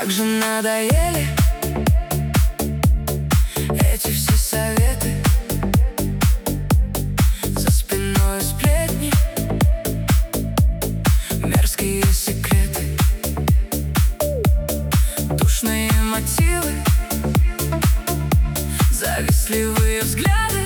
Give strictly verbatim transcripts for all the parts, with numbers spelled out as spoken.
Как же надоели эти все советы, за спиной сплетни, мерзкие секреты, душные мотивы, завистливые взгляды.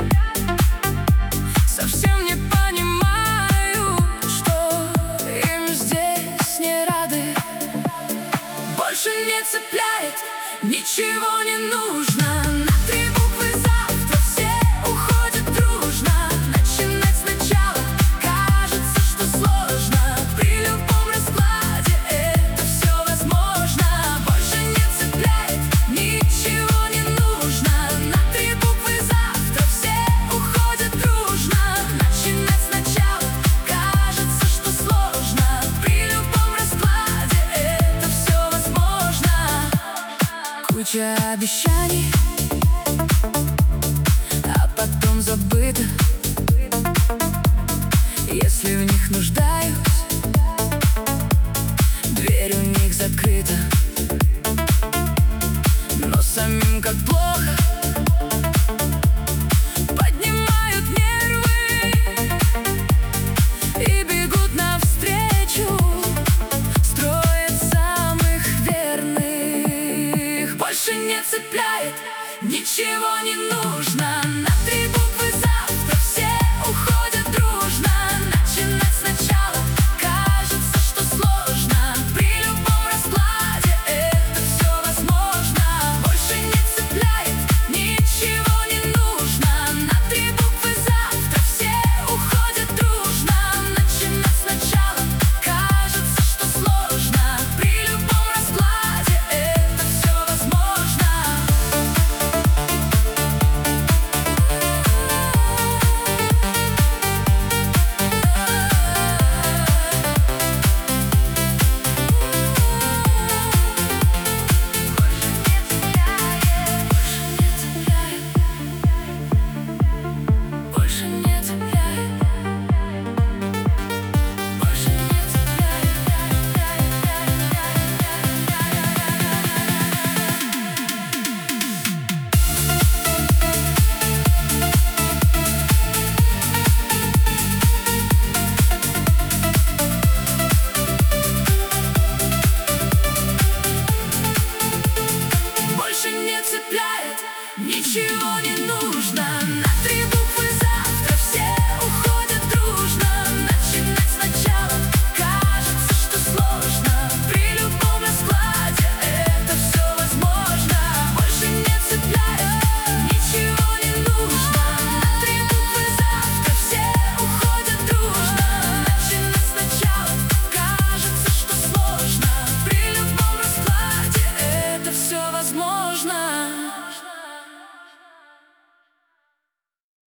Совсем не понимаю, что им здесь не рады. Больше не цепляет, ничего не нужно. На три буквы завтра все уходят дружно. Начинать сначала кажется, что сложно. При любом раскладе это все возможно. Больше не цепляет, ничего не нужно. На три буквы завтра все уходят дружно. Начинать сначала кажется, что сложно. При любом раскладе это все возможно. Куча обещаний, а потом забыто. Если в них нуждаюсь, дверь у них закрыта. Но самим как плохо, поднимают нервы и бегут навстречу, строят самых верных. Больше не цепляет, ничего не нужно.